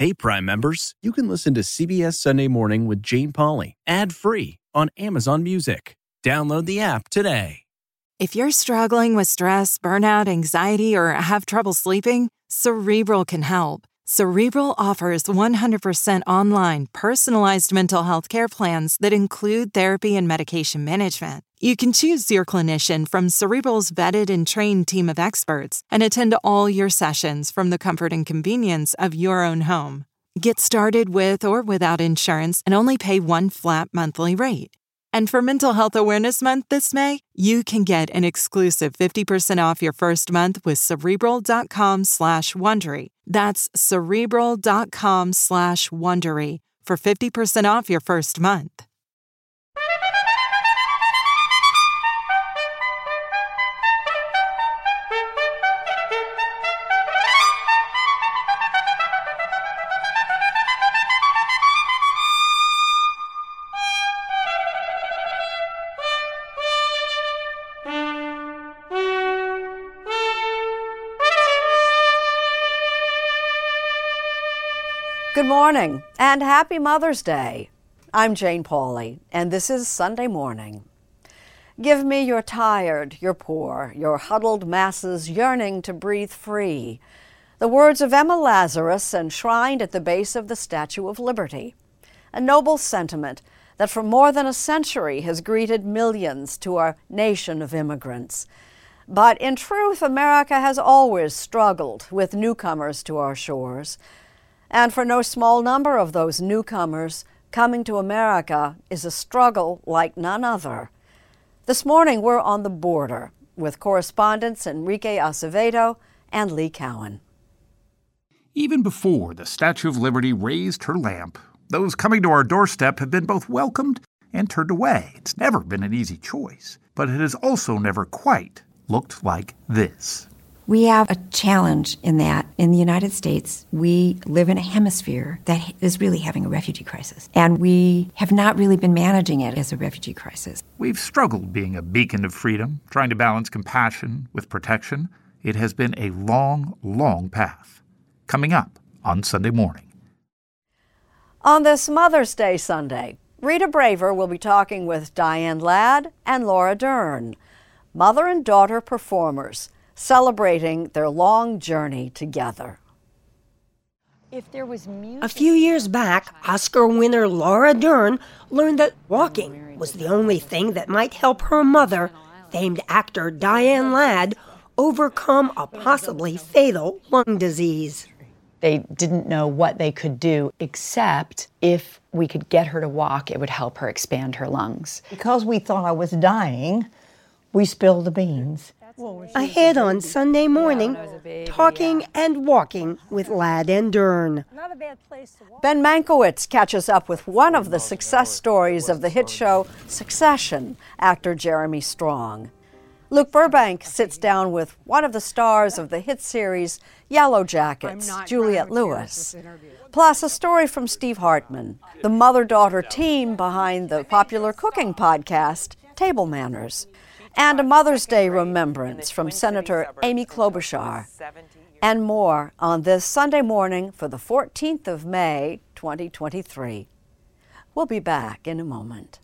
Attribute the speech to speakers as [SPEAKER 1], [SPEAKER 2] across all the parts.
[SPEAKER 1] Hey, Prime members, you can listen to CBS Sunday Morning with Jane Pauley ad-free on Amazon Music. Download the app today.
[SPEAKER 2] If you're struggling with stress, burnout, anxiety, or have trouble sleeping, Cerebral can help. Cerebral offers 100% online, personalized mental health care plans that include therapy and medication management. You can choose your clinician from Cerebral's vetted and trained team of experts and attend all your sessions from the comfort and convenience of your own home. Get started with or without insurance and only pay one flat monthly rate. And for Mental Health Awareness Month this May, you can get an exclusive 50% off your first month with Cerebral.com/Wondery. That's Cerebral.com/Wondery for 50% off your first month.
[SPEAKER 3] Good morning and happy Mother's Day. I'm Jane Pauley, and this is Sunday Morning. Give me your tired, your poor, your huddled masses yearning to breathe free. The words of Emma Lazarus enshrined at the base of the Statue of Liberty. A noble sentiment that for more than a century has greeted millions to our nation of immigrants. But in truth, America has always struggled with newcomers to our shores. And for no small number of those newcomers, coming to America is a struggle like none other. This morning, we're on the border with correspondents Enrique Acevedo and Lee Cowan.
[SPEAKER 4] Even before the Statue of Liberty raised her lamp, those coming to our doorstep have been both welcomed and turned away. It's never been an easy choice, but it has also never quite looked like this.
[SPEAKER 5] We have a challenge in that in the United States, we live in a hemisphere that is really having a refugee crisis. And we have not really been managing it as a refugee crisis.
[SPEAKER 4] We've struggled being a beacon of freedom, trying to balance compassion with protection. It has been a long, long path. Coming up on Sunday Morning.
[SPEAKER 3] On this Mother's Day Sunday, Rita Braver will be talking with Diane Ladd and Laura Dern, mother and daughter performers, celebrating their long journey together.
[SPEAKER 6] A few years back, Oscar winner Laura Dern learned that walking was the only thing that might help her mother, famed actor Diane Ladd, overcome a possibly fatal lung disease.
[SPEAKER 7] They didn't know what they could do, except if we could get her to walk, it would help her expand her lungs.
[SPEAKER 8] Because we thought I was dying, we spilled the beans.
[SPEAKER 6] Ahead on Sunday Morning, talking and walking with Ladd and Dern.
[SPEAKER 3] Ben Mankiewicz catches up with one of the success stories of the hit show Succession, actor Jeremy Strong. Luke Burbank sits down with one of the stars of the hit series Yellow Jackets, Juliette Lewis. Plus a story from Steve Hartman, the mother-daughter team behind the popular cooking podcast Table Manners. And a Mother's Day remembrance from Senator Amy Klobuchar. And more on this Sunday morning for the 14th of May, 2023. We'll be back in a moment.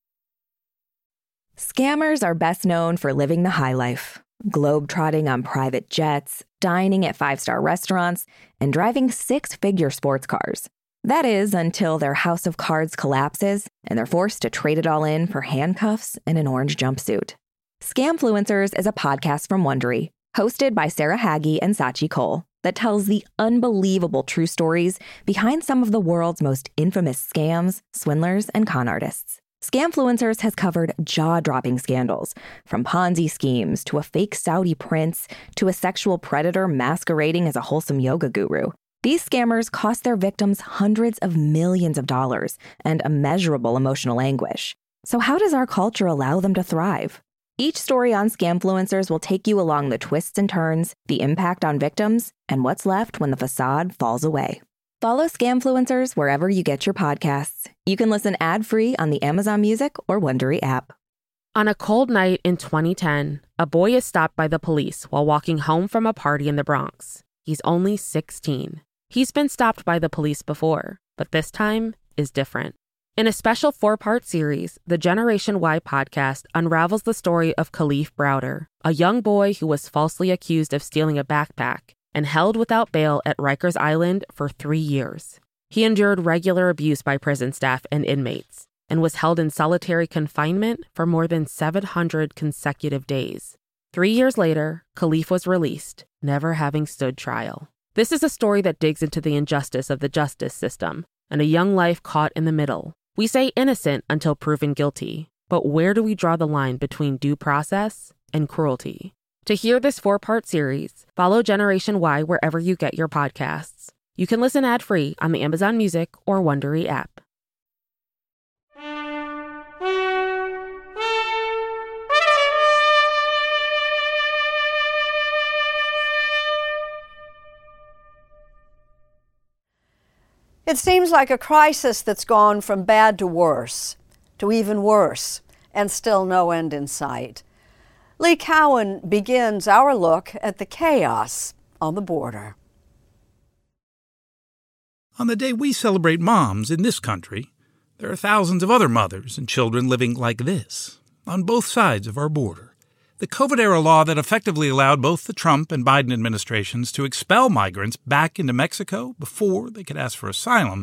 [SPEAKER 9] Scammers are best known for living the high life, globetrotting on private jets, dining at five-star restaurants, and driving six-figure sports cars. That is, until their house of cards collapses and they're forced to trade it all in for handcuffs and an orange jumpsuit. Scamfluencers is a podcast from Wondery, hosted by Sarah Hagi and Sachi Cole, that tells the unbelievable true stories behind some of the world's most infamous scams, swindlers, and con artists. Scamfluencers has covered jaw-dropping scandals, from Ponzi schemes to a fake Saudi prince to a sexual predator masquerading as a wholesome yoga guru. These scammers cost their victims hundreds of millions of dollars and immeasurable emotional anguish. So how does our culture allow them to thrive? Each story on Scamfluencers will take you along the twists and turns, the impact on victims, and what's left when the facade falls away. Follow Scamfluencers wherever you get your podcasts. You can listen ad-free on the Amazon Music or Wondery app.
[SPEAKER 10] On a cold night in 2010, a boy is stopped by the police while walking home from a party in the Bronx. He's only 16. He's been stopped by the police before, but this time is different. In a special 4-part series, the Generation Y podcast unravels the story of Kalief Browder, a young boy who was falsely accused of stealing a backpack and held without bail at Rikers Island for 3 years. He endured regular abuse by prison staff and inmates and was held in solitary confinement for more than 700 consecutive days. 3 years later, Kalief was released, never having stood trial. This is a story that digs into the injustice of the justice system and a young life caught in the middle. We say innocent until proven guilty, but where do we draw the line between due process and cruelty? To hear this 4-part series, follow Generation Y wherever you get your podcasts. You can listen ad-free on the Amazon Music or Wondery app.
[SPEAKER 3] It seems like a crisis that's gone from bad to worse, to even worse, and still no end in sight. Lee Cowan begins our look at the chaos on the border.
[SPEAKER 4] On the day we celebrate moms in this country, there are thousands of other mothers and children living like this, on both sides of our border. The COVID-era law that effectively allowed both the Trump and Biden administrations to expel migrants back into Mexico before they could ask for asylum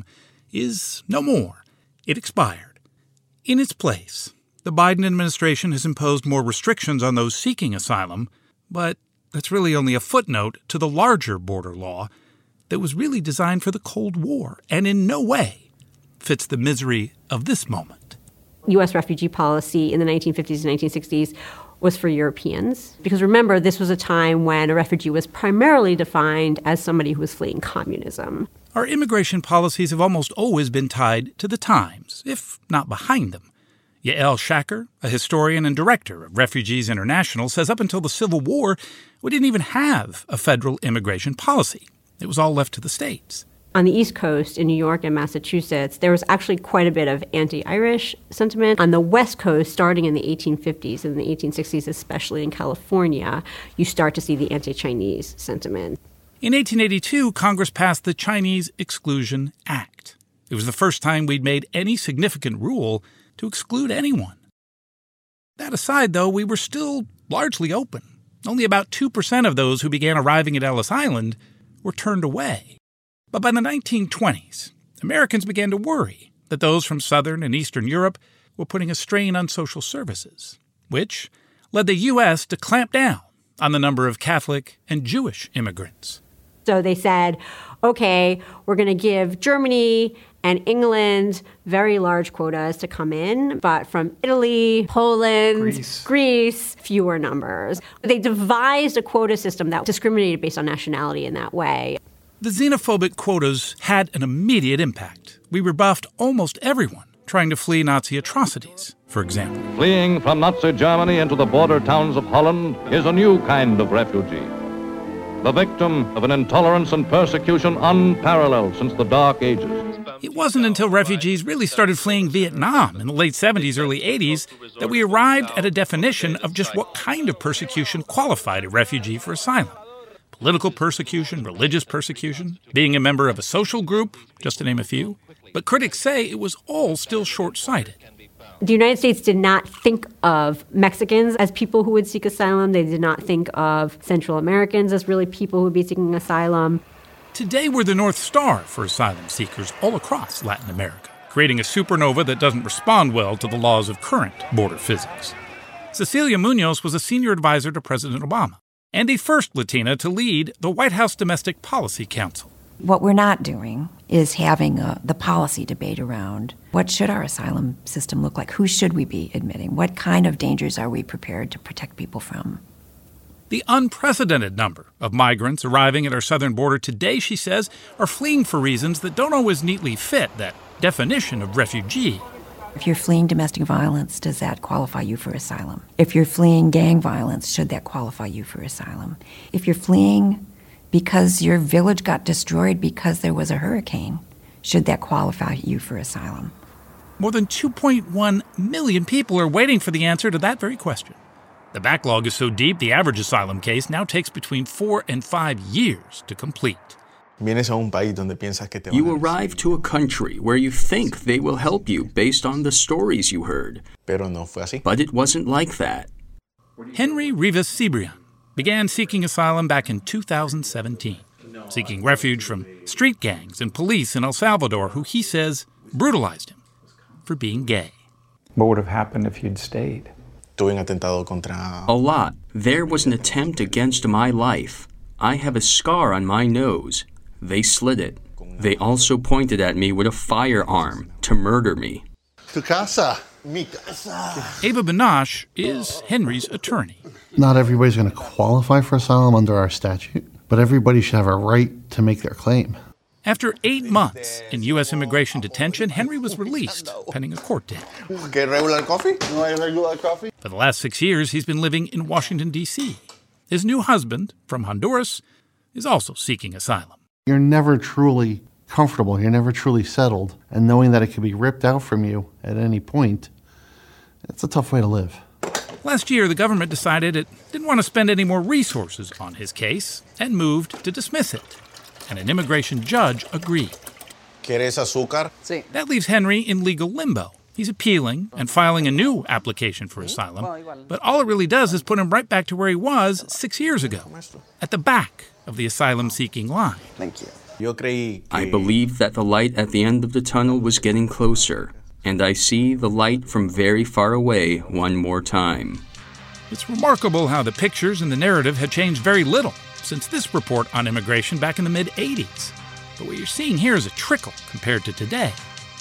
[SPEAKER 4] is no more. It expired. In its place, the Biden administration has imposed more restrictions on those seeking asylum, but that's really only a footnote to the larger border law that was really designed for the Cold War and in no way fits the misery of this moment.
[SPEAKER 11] U.S. refugee policy in the 1950s and 1960s was for Europeans. Because remember, this was a time when a refugee was primarily defined as somebody who was fleeing communism.
[SPEAKER 4] Our immigration policies have almost always been tied to the times, if not behind them. Yael Shacker, a historian and director of Refugees International, says up until the Civil War, we didn't even have a federal immigration policy. It was all left to the states.
[SPEAKER 11] On the East Coast, in New York and Massachusetts, there was actually quite a bit of anti-Irish sentiment. On the West Coast, starting in the 1850s and the 1860s, especially in California, you start to see the anti-Chinese sentiment.
[SPEAKER 4] In 1882, Congress passed the Chinese Exclusion Act. It was the first time we'd made any significant rule to exclude anyone. That aside, though, we were still largely open. Only about 2% of those who began arriving at Ellis Island were turned away. But by the 1920s, Americans began to worry that those from Southern and Eastern Europe were putting a strain on social services, which led the U.S. to clamp down on the number of Catholic and Jewish immigrants.
[SPEAKER 11] So they said, okay, we're going to give Germany and England very large quotas to come in, but from Italy, Poland, Greece, fewer numbers. They devised a quota system that discriminated based on nationality in that way.
[SPEAKER 4] The xenophobic quotas had an immediate impact. We rebuffed almost everyone trying to flee Nazi atrocities, for example.
[SPEAKER 12] Fleeing from Nazi Germany into the border towns of Holland is a new kind of refugee. The victim of an intolerance and persecution unparalleled since the Dark Ages.
[SPEAKER 4] It wasn't until refugees really started fleeing Vietnam in the late 70s, early 80s, that we arrived at a definition of just what kind of persecution qualified a refugee for asylum. Political persecution, religious persecution, being a member of a social group, just to name a few. But critics say it was all still short-sighted.
[SPEAKER 11] The United States did not think of Mexicans as people who would seek asylum. They did not think of Central Americans as really people who would be seeking asylum.
[SPEAKER 4] Today, we're the North Star for asylum seekers all across Latin America, creating a supernova that doesn't respond well to the laws of current border physics. Cecilia Munoz was a senior advisor to President Obama and the first Latina to lead the White House Domestic Policy Council.
[SPEAKER 5] What we're not doing is having the policy debate around what should our asylum system look like? Who should we be admitting? What kind of dangers are we prepared to protect people from?
[SPEAKER 4] The unprecedented number of migrants arriving at our southern border today, she says, are fleeing for reasons that don't always neatly fit that definition of refugee.
[SPEAKER 5] If you're fleeing domestic violence, does that qualify you for asylum? If you're fleeing gang violence, should that qualify you for asylum? If you're fleeing because your village got destroyed because there was a hurricane, should that qualify you for asylum?
[SPEAKER 4] More than 2.1 million people are waiting for the answer to that very question. The backlog is so deep, the average asylum case now takes between 4 and 5 years to complete.
[SPEAKER 13] You arrive to a country where you think they will help you based on the stories you heard. But it wasn't like that.
[SPEAKER 4] Henry Rivas Cibrian began seeking asylum back in 2017, seeking refuge from street gangs and police in El Salvador who he says brutalized him for being gay.
[SPEAKER 14] What would have happened if you'd stayed?
[SPEAKER 13] A lot. There was an attempt against my life. I have a scar on my nose. They slit it. They also pointed at me with a firearm to murder me.
[SPEAKER 15] Tu casa. Mi casa.
[SPEAKER 4] Ava Banash is Henry's attorney.
[SPEAKER 16] Not everybody's going to qualify for asylum under our statute, but everybody should have a right to make their claim.
[SPEAKER 4] After 8 months in U.S. immigration detention, Henry was released, pending a court date.
[SPEAKER 15] Regular coffee? No hay regular coffee?
[SPEAKER 4] For the last 6 years, he's been living in Washington, D.C. His new husband, from Honduras, is also seeking asylum.
[SPEAKER 16] You're never truly comfortable. You're never truly settled. And knowing that it could be ripped out from you at any point, it's a tough way to live.
[SPEAKER 4] Last year, the government decided it didn't want to spend any more resources on his case and moved to dismiss it. And an immigration judge agreed.
[SPEAKER 15] ¿Quieres azúcar?
[SPEAKER 3] Sí.
[SPEAKER 4] That leaves Henry in legal limbo. He's appealing and filing a new application for asylum, but all it really does is put him right back to where he was 6 years ago, at the back of the asylum-seeking line.
[SPEAKER 15] Thank you.
[SPEAKER 13] I believed that the light at the end of the tunnel was getting closer, and I see the light from very far away one more time.
[SPEAKER 4] It's remarkable how the pictures and the narrative had changed very little since this report on immigration back in the mid-'80s. But what you're seeing here is a trickle compared to today.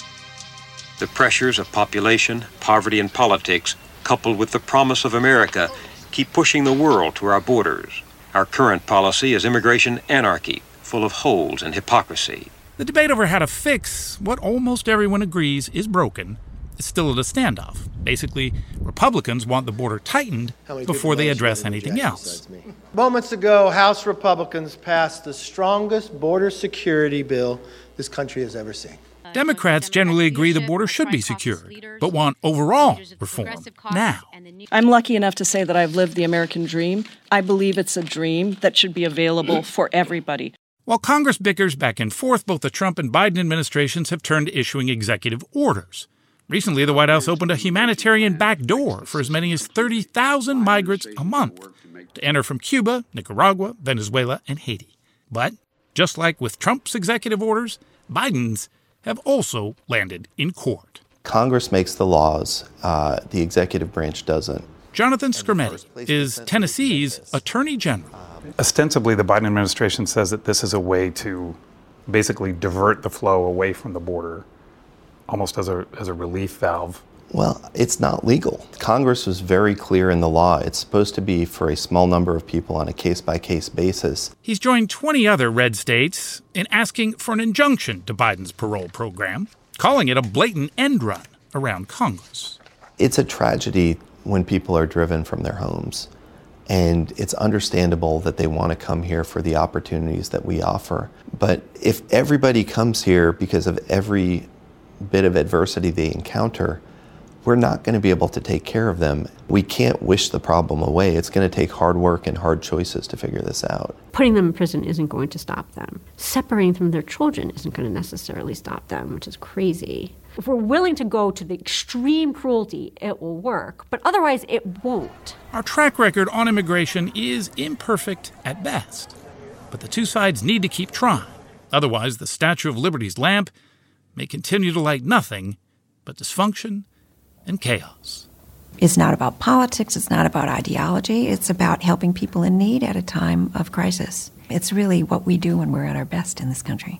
[SPEAKER 17] The pressures of population, poverty, and politics, coupled with the promise of America, keep pushing the world to our borders. Our current policy is immigration anarchy, full of holes and hypocrisy.
[SPEAKER 4] The debate over how to fix what almost everyone agrees is broken is still at a standoff. Basically, Republicans want the border tightened before they address anything else.
[SPEAKER 18] Moments ago, House Republicans passed the strongest border security bill this country has ever seen.
[SPEAKER 4] Democrats generally agree the border should be secured, but want overall reform now.
[SPEAKER 19] I'm lucky enough to say that I've lived the American dream. I believe it's a dream that should be available for everybody.
[SPEAKER 4] While Congress bickers back and forth, both the Trump and Biden administrations have turned to issuing executive orders. Recently, the White House opened a humanitarian back door for as many as 30,000 migrants a month to enter from Cuba, Nicaragua, Venezuela, and Haiti. But, just like with Trump's executive orders, Biden's have also landed in court.
[SPEAKER 20] Congress makes the laws, the executive branch doesn't.
[SPEAKER 4] Jonathan Skrmetti is Tennessee's Attorney General.
[SPEAKER 14] Ostensibly, the Biden administration says that this is a way to basically divert the flow away from the border, almost as a relief valve.
[SPEAKER 20] Well, it's not legal. Congress was very clear in the law. It's supposed to be for a small number of people on a case-by-case basis.
[SPEAKER 4] He's joined 20 other red states in asking for an injunction to Biden's parole program, calling it a blatant end run around Congress.
[SPEAKER 20] It's a tragedy when people are driven from their homes. And it's understandable that they want to come here for the opportunities that we offer. But if everybody comes here because of every bit of adversity they encounter, we're not going to be able to take care of them. We can't wish the problem away. It's going to take hard work and hard choices to figure this out.
[SPEAKER 11] Putting them in prison isn't going to stop them. Separating them from their children isn't going to necessarily stop them, which is crazy. If we're willing to go to the extreme cruelty, it will work, but otherwise it won't.
[SPEAKER 4] Our track record on immigration is imperfect at best, but the two sides need to keep trying. Otherwise, the Statue of Liberty's lamp may continue to light nothing but dysfunction and chaos.
[SPEAKER 5] It's not about politics. It's not about ideology. It's about helping people in need at a time of crisis. It's really what we do when we're at our best in this country.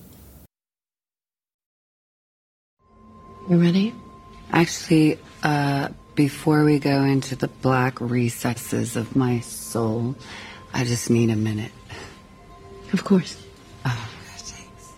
[SPEAKER 21] You ready? Actually, before we go into the black recesses of my soul, I just need a minute. Of course. Oh, thanks.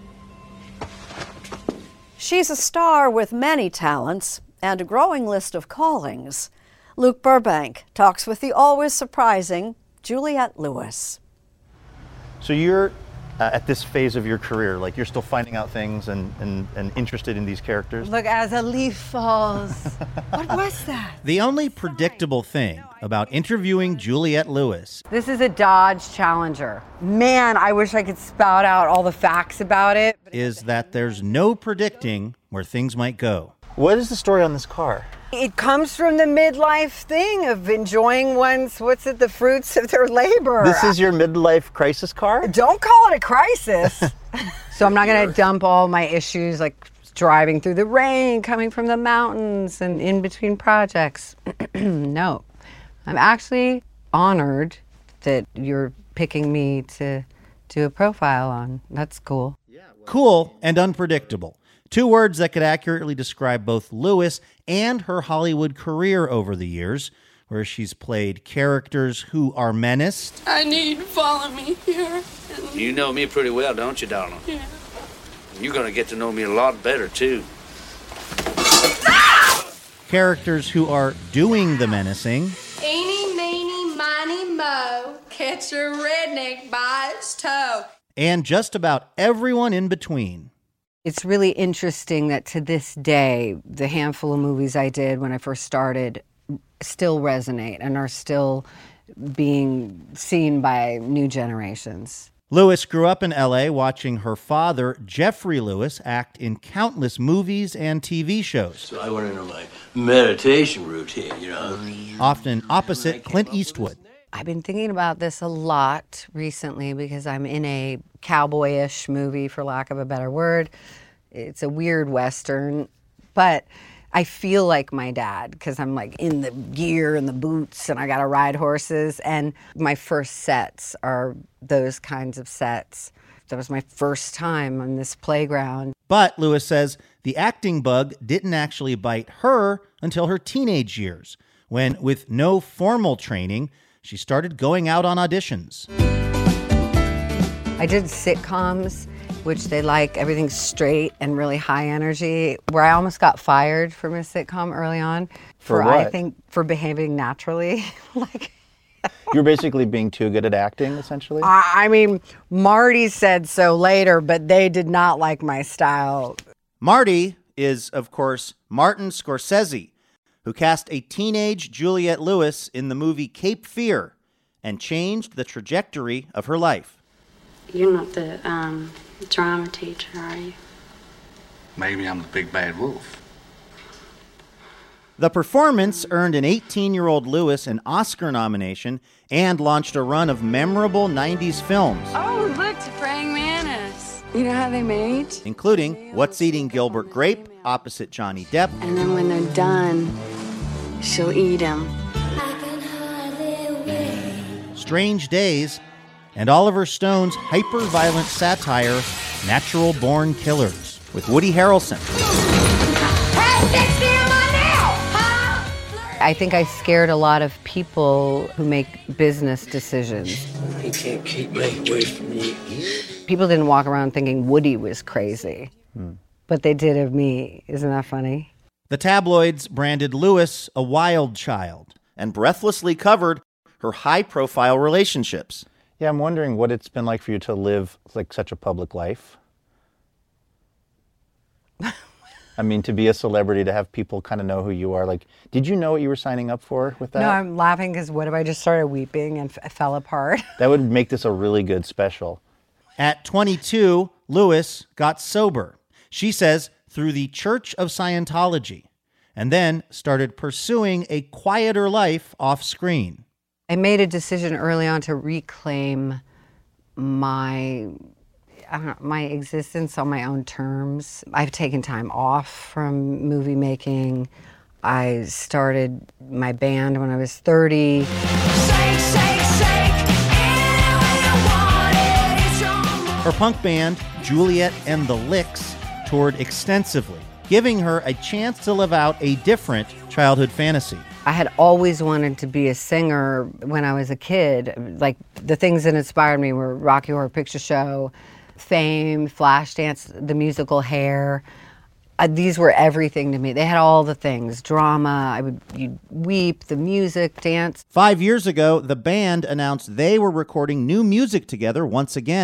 [SPEAKER 3] She's a star with many talents and a growing list of callings. Luke Burbank talks with the always surprising Juliette Lewis.
[SPEAKER 18] So you're
[SPEAKER 1] at this phase of your career? Like, you're still finding out things and interested in these characters?
[SPEAKER 3] Look, as a leaf falls. What was that?
[SPEAKER 22] The only predictable thing about interviewing Juliette Lewis
[SPEAKER 3] This is a Dodge Challenger. Man, I wish I could spout out all the facts about it.
[SPEAKER 22] is that there's no predicting where things might go.
[SPEAKER 1] What is the story on this car?
[SPEAKER 3] It comes from the midlife thing of enjoying the fruits of their labor.
[SPEAKER 1] This is your midlife crisis car?
[SPEAKER 3] Don't call it a crisis. So I'm not going to dump all my issues like driving through the rain, coming from the mountains, and in between projects. No. I'm actually honored that you're picking me to do a profile on. That's cool.
[SPEAKER 22] Cool and unpredictable. Two words that could accurately describe both Lewis and her Hollywood career over the years, where she's played characters who are menaced.
[SPEAKER 23] I need you to follow me here.
[SPEAKER 24] You know me pretty well, don't you, darling?
[SPEAKER 23] Yeah.
[SPEAKER 24] You're going to get to know me a lot better, too.
[SPEAKER 22] Characters who are doing the menacing.
[SPEAKER 23] Eeny, meeny, miny, moe. Catch a redneck by its toe.
[SPEAKER 22] And just about everyone in between.
[SPEAKER 3] It's really interesting that to this day, the handful of movies I did when I first started still resonate and are still being seen by new generations.
[SPEAKER 22] Lewis grew up in L.A. watching her father, Jeffrey Lewis, act in countless movies and TV shows.
[SPEAKER 24] So I went into my meditation routine,
[SPEAKER 22] Often opposite Clint Eastwood.
[SPEAKER 3] I've been thinking about this a lot recently because I'm in a cowboyish movie, for lack of a better word. It's a weird Western, but I feel like my dad because I'm like in the gear and the boots and I got to ride horses. And my first sets are those kinds of sets. That was my first time on this playground.
[SPEAKER 22] But Lewis says the acting bug didn't actually bite her until her teenage years, when, with no formal training, she started going out on auditions.
[SPEAKER 3] I did sitcoms, which they like everything straight and really high energy, where I almost got fired from a sitcom early on.
[SPEAKER 1] For what?
[SPEAKER 3] I think for behaving naturally.
[SPEAKER 1] You're basically being too good at acting, essentially?
[SPEAKER 3] I mean, Marty said so later, but they did not like my style.
[SPEAKER 22] Marty is, of course, Martin Scorsese, who cast a teenage Juliette Lewis in the movie Cape Fear and changed the trajectory of her life.
[SPEAKER 21] You're not the drama teacher, are you?
[SPEAKER 24] Maybe I'm the big bad wolf.
[SPEAKER 22] The performance earned an 18-year-old Lewis an Oscar nomination and launched a run of memorable 90s films,
[SPEAKER 21] Oh, look, it's a praying mantis. You know how they mate?
[SPEAKER 22] including What's Eating Gilbert Grape, opposite Johnny Depp,
[SPEAKER 21] And then when they're done, she'll eat him.
[SPEAKER 22] Strange Days, and Oliver Stone's hyper-violent satire, Natural Born Killers, with Woody Harrelson.
[SPEAKER 3] I think I scared a lot of people who make business decisions.
[SPEAKER 24] He can't keep me away from you.
[SPEAKER 3] People didn't walk around thinking Woody was crazy, but they did of me. Isn't that funny?
[SPEAKER 22] The tabloids branded Lewis a wild child and breathlessly covered her high-profile relationships.
[SPEAKER 1] Yeah, I'm wondering what it's been like for you to live like such a public life. I mean, to be a celebrity, to have people kind of know who you are. Like, did you know what you were signing up for with that?
[SPEAKER 3] No, I'm laughing because what if I just started weeping and fell apart?
[SPEAKER 1] That would make this a really good special.
[SPEAKER 22] At 22, Lewis got sober. She says through the Church of Scientology, and then started pursuing a quieter life off screen.
[SPEAKER 3] I made a decision early on to reclaim my existence on my own terms. I've taken time off from movie making. I started my band when I was 30.
[SPEAKER 22] Her punk band, Juliette and the Licks, toured extensively, giving her a chance to live out a different childhood fantasy.
[SPEAKER 3] I had always wanted to be a singer when I was a kid. Like, the things that inspired me were Rocky Horror Picture Show, Fame, Flashdance, the musical Hair. These were everything to me. They had all the things. Drama, you'd weep, the music, dance.
[SPEAKER 22] 5 years ago, the band announced they were recording new music together once again.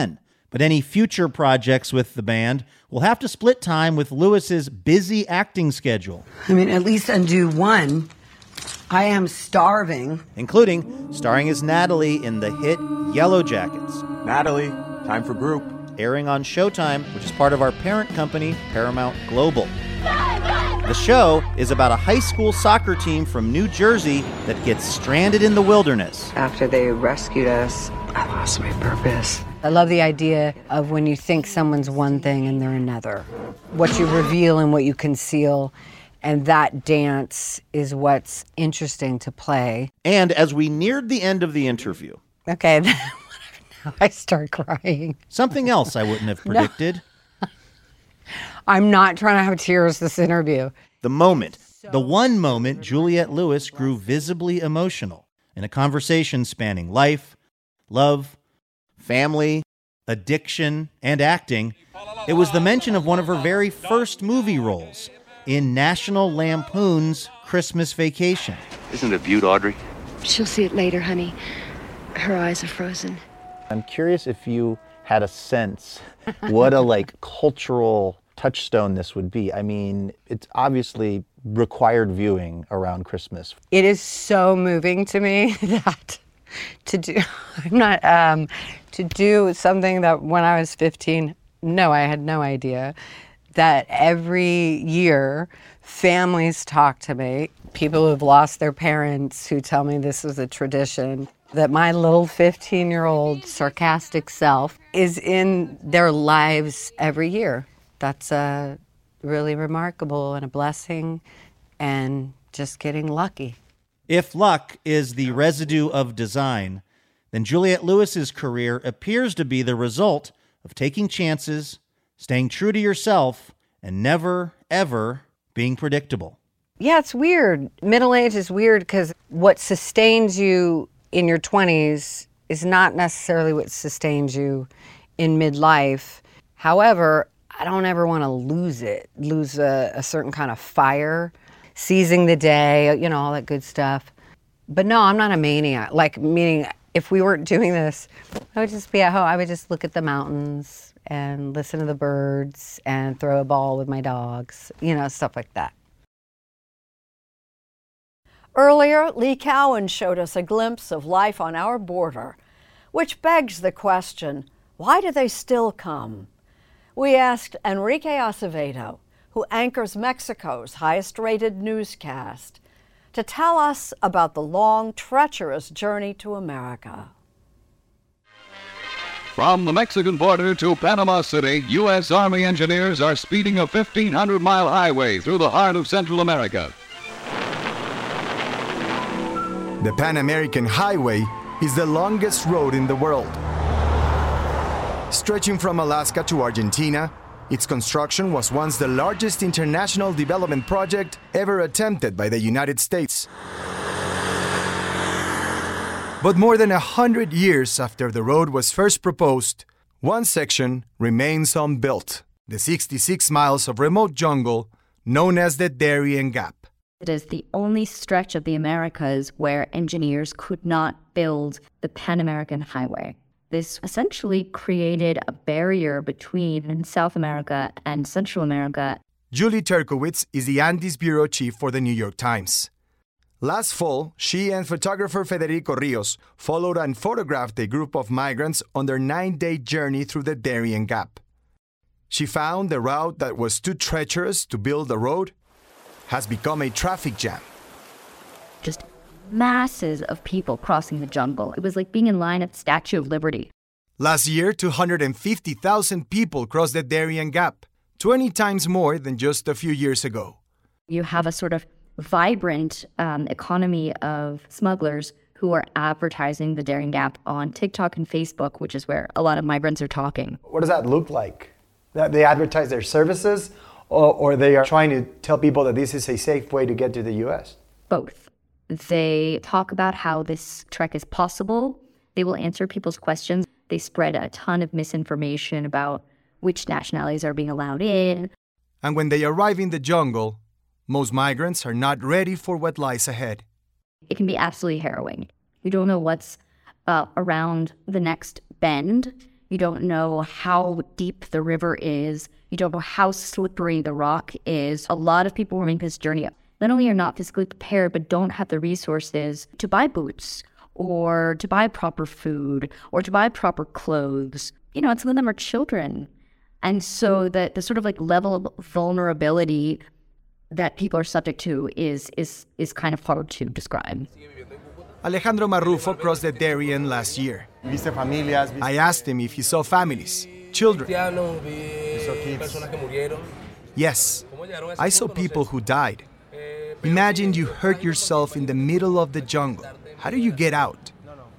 [SPEAKER 22] But any future projects with the band will have to split time with Lewis's busy acting schedule.
[SPEAKER 2] I mean, at least undo one. I am starving.
[SPEAKER 22] Including starring as Natalie in the hit Yellow Jackets.
[SPEAKER 6] Natalie, time for group.
[SPEAKER 22] Airing on Showtime, which is part of our parent company, Paramount Global. The show is about a high school soccer team from New Jersey that gets stranded in the wilderness.
[SPEAKER 21] After they rescued us, I lost my purpose.
[SPEAKER 7] I love the idea of when you think someone's one thing and they're another. What you reveal and what you conceal, and that dance is what's interesting to play.
[SPEAKER 22] And as we neared the end of the interview...
[SPEAKER 7] Okay, now I start crying.
[SPEAKER 22] Something else I wouldn't have predicted.
[SPEAKER 7] No. I'm not trying to have tears this interview.
[SPEAKER 22] The one moment Juliette Lewis grew visibly emotional in a conversation spanning life, love, family, addiction, and acting. It was the mention of one of her very first movie roles in National Lampoon's Christmas Vacation.
[SPEAKER 17] Isn't it a beaut, Audrey?
[SPEAKER 8] She'll see it later, honey. Her eyes are frozen.
[SPEAKER 1] I'm curious if you had a sense what a cultural touchstone this would be. I mean, it's obviously required viewing around Christmas.
[SPEAKER 7] It is so moving to me that to do something that when I was 15, no, I had no idea, that every year families talk to me, people who have lost their parents who tell me this is a tradition, that my little 15-year-old sarcastic self is in their lives every year. That's really remarkable and a blessing and just getting lucky.
[SPEAKER 22] If luck is the residue of design, then Juliette Lewis's career appears to be the result of taking chances, staying true to yourself, and never, ever being predictable.
[SPEAKER 7] Yeah, it's weird. Middle age is weird because what sustains you in your 20s is not necessarily what sustains you in midlife. However, I don't ever want to lose a certain kind of fire, seizing the day, all that good stuff. But no, I'm not a maniac. Meaning if we weren't doing this, I would just be at home. I would just look at the mountains and listen to the birds and throw a ball with my dogs, stuff like that.
[SPEAKER 3] Earlier, Lee Cowan showed us a glimpse of life on our border, which begs the question, why do they still come? We asked Enrique Acevedo, who anchors Mexico's highest-rated newscast, to tell us about the long, treacherous journey to America.
[SPEAKER 12] From the Mexican border to Panama City, U.S. Army engineers are speeding a 1,500-mile highway through the heart of Central America.
[SPEAKER 6] The Pan American Highway is the longest road in the world. Stretching from Alaska to Argentina, its construction was once the largest international development project ever attempted by the United States. But more than 100 years after the road was first proposed, one section remains unbuilt, the 66 miles of remote jungle known as the Darien Gap.
[SPEAKER 25] It is the only stretch of the Americas where engineers could not build the Pan American Highway. This essentially created a barrier between South America and Central America.
[SPEAKER 6] Julie Turkowitz is the Andes Bureau Chief for the New York Times. Last fall, she and photographer Federico Rios followed and photographed a group of migrants on their 9-day journey through the Darien Gap. She found the route that was too treacherous to build a road has become a traffic jam.
[SPEAKER 25] Just masses of people crossing the jungle. It was like being in line at the Statue of Liberty.
[SPEAKER 6] Last year, 250,000 people crossed the Darien Gap, 20 times more than just a few years ago.
[SPEAKER 25] You have a sort of vibrant economy of smugglers who are advertising the Darien Gap on TikTok and Facebook, which is where a lot of migrants are talking.
[SPEAKER 26] What does that look like? That they advertise their services, or they are trying to tell people that this is a safe way to get to the U.S.?
[SPEAKER 25] Both. They talk about how this trek is possible. They will answer people's questions. They spread a ton of misinformation about which nationalities are being allowed in.
[SPEAKER 6] And when they arrive in the jungle, most migrants are not ready for what lies ahead.
[SPEAKER 25] It can be absolutely harrowing. You don't know what's around the next bend. You don't know how deep the river is. You don't know how slippery the rock is. A lot of people who make this journey not only are not physically prepared, but don't have the resources to buy boots or to buy proper food or to buy proper clothes. You know, and some of them are children. And so the sort of like level of vulnerability that people are subject to is kind of hard to describe.
[SPEAKER 6] Alejandro Marrufo crossed the Darien last year. I asked him if he saw families, children. Yes, I saw people who died. Imagine you hurt yourself in the middle of the jungle. How do you get out?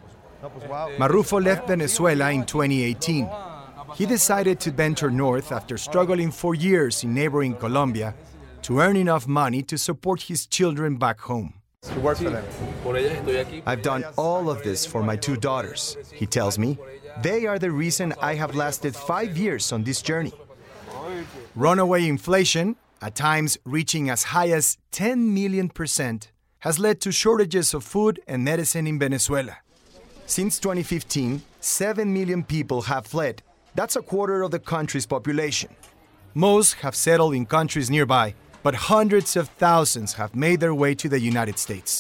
[SPEAKER 6] Marrufo left Venezuela in 2018. He decided to venture north after struggling for years in neighboring Colombia to earn enough money to support his children back home.
[SPEAKER 9] To work for them.
[SPEAKER 6] I've done all of this for my 2 daughters, he tells me. They are the reason I have lasted 5 years on this journey. Runaway inflation, at times reaching as high as 10 million%, has led to shortages of food and medicine in Venezuela. Since 2015, 7 million people have fled. That's a quarter of the country's population. Most have settled in countries nearby, but hundreds of thousands have made their way to the United States.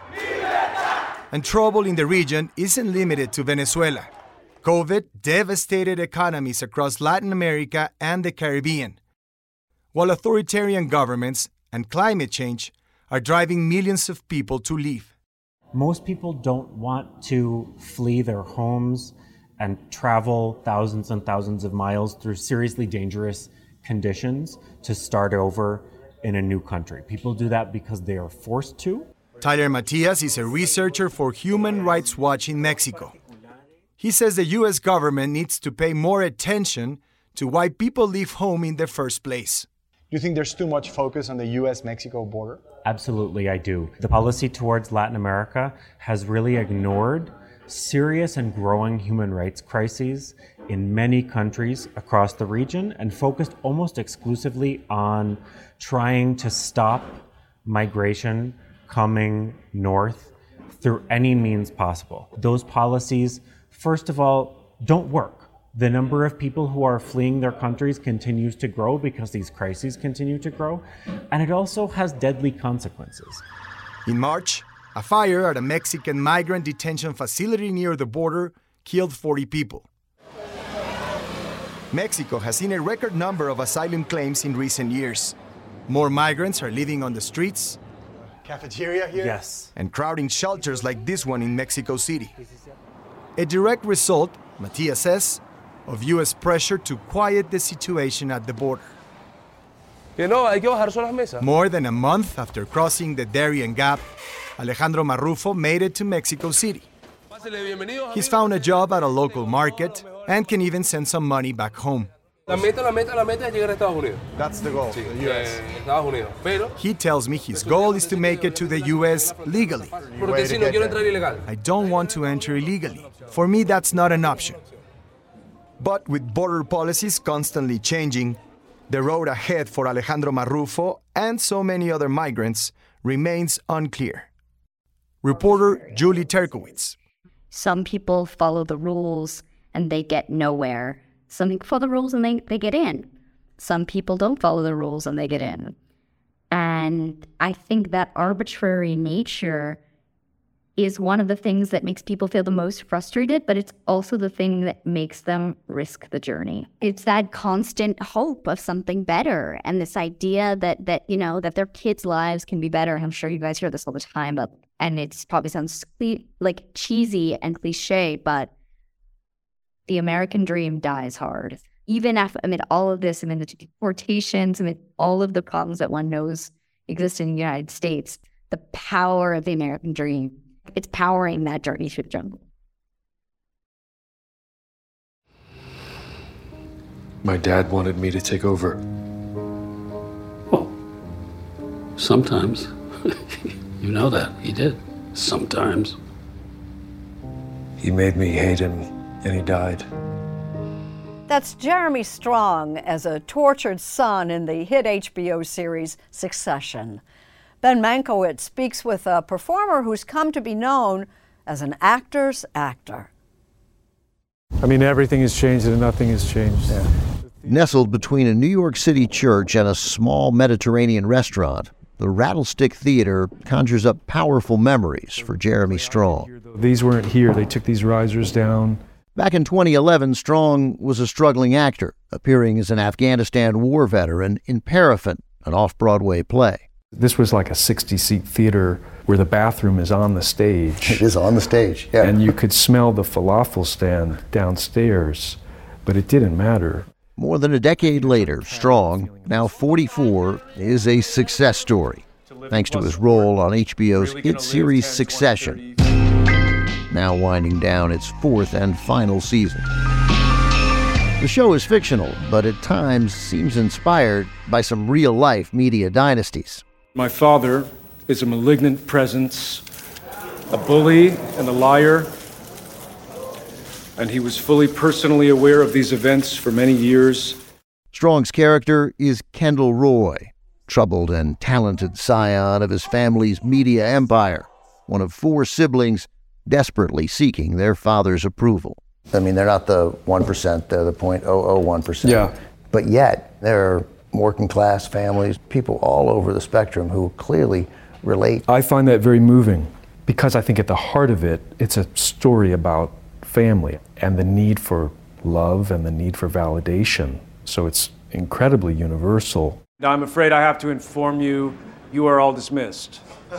[SPEAKER 6] And trouble in the region isn't limited to Venezuela. COVID devastated economies across Latin America and the Caribbean, while authoritarian governments and climate change are driving millions of people to leave.
[SPEAKER 10] Most people don't want to flee their homes and travel thousands and thousands of miles through seriously dangerous conditions to start over in a new country. People do that because they are forced to.
[SPEAKER 6] Tyler Matias is a researcher for Human Rights Watch in Mexico. He says the U.S. government needs to pay more attention to why people leave home in the first place.
[SPEAKER 26] Do you think there's too much focus on the U.S.-Mexico border?
[SPEAKER 10] Absolutely, I do. The policy towards Latin America has really ignored serious and growing human rights crises in many countries across the region and focused almost exclusively on trying to stop migration coming north through any means possible. Those policies, first of all, don't work. The number of people who are fleeing their countries continues to grow because these crises continue to grow, and it also has deadly consequences.
[SPEAKER 6] In March, a fire at a Mexican migrant detention facility near the border killed 40 people. Mexico has seen a record number of asylum claims in recent years. More migrants are living on the streets.
[SPEAKER 26] Cafeteria here?
[SPEAKER 10] Yes.
[SPEAKER 6] And crowding shelters like this one in Mexico City. A direct result, Matias says, of U.S. pressure to quiet the situation at the border. More than a month after crossing the Darien Gap, Alejandro Marrufo made it to Mexico City. He's found a job at a local market and can even send some money back home.
[SPEAKER 9] La meta es llegar a Estados Unidos.
[SPEAKER 26] That's the goal,
[SPEAKER 9] sí,
[SPEAKER 26] the US.
[SPEAKER 9] Estados Unidos. Pero,
[SPEAKER 6] he tells me his goal is to make it to the US legally.
[SPEAKER 9] Porque si no quiero entrar ilegal.
[SPEAKER 6] I don't want to enter illegally. For me, that's not an option. But with border policies constantly changing, the road ahead for Alejandro Marrufo and so many other migrants remains unclear. Reporter Julie Terkowitz.
[SPEAKER 25] Some people follow the rules and they get nowhere. Some people follow the rules and they get in. Some people don't follow the rules and they get in. And I think that arbitrary nature is one of the things that makes people feel the most frustrated, but it's also the thing that makes them risk the journey. It's that constant hope of something better and this idea that their kids' lives can be better. And I'm sure you guys hear this all the time, and it probably sounds like cheesy and cliche, but the American dream dies hard. Even amid all of this, amid the deportations, amid all of the problems that one knows exist in the United States, the power of the American dream, it's powering that journey through the jungle.
[SPEAKER 24] My dad wanted me to take over. Well, sometimes. You know that. He did. Sometimes. He made me hate him, and he died.
[SPEAKER 3] That's Jeremy Strong as a tortured son in the hit HBO series Succession. Ben Mankiewicz speaks with a performer who's come to be known as an actor's actor.
[SPEAKER 13] I mean, everything has changed and nothing has changed. Yeah.
[SPEAKER 14] Nestled between a New York City church and a small Mediterranean restaurant, the Rattlestick Theater conjures up powerful memories for Jeremy Strong.
[SPEAKER 13] These weren't here. They took these risers down.
[SPEAKER 14] Back in 2011, Strong was a struggling actor, appearing as an Afghanistan war veteran in Paraffin, an off-Broadway play.
[SPEAKER 13] This was like a 60-seat theater where the bathroom is on the stage.
[SPEAKER 14] It is on the stage, yeah.
[SPEAKER 13] And you could smell the falafel stand downstairs, but it didn't matter.
[SPEAKER 14] More than a decade later, Strong, now 44, is a success story, thanks to his role on HBO's hit series Succession, now winding down its 4th and final season. The show is fictional, but at times seems inspired by some real-life media dynasties.
[SPEAKER 13] My father is a malignant presence, a bully and a liar, and he was fully personally aware of these events for many years.
[SPEAKER 14] Strong's character is Kendall Roy, troubled and talented scion of his family's media empire, one of 4 siblings desperately seeking their father's approval. I mean, they're not the 1%, they're the 0.001%.
[SPEAKER 13] Yeah.
[SPEAKER 14] But yet, there are working class families, people all over the spectrum who clearly relate.
[SPEAKER 13] I find that very moving because I think at the heart of it, it's a story about family and the need for love and the need for validation. So it's incredibly universal. Now, I'm afraid I have to inform you, you are all dismissed.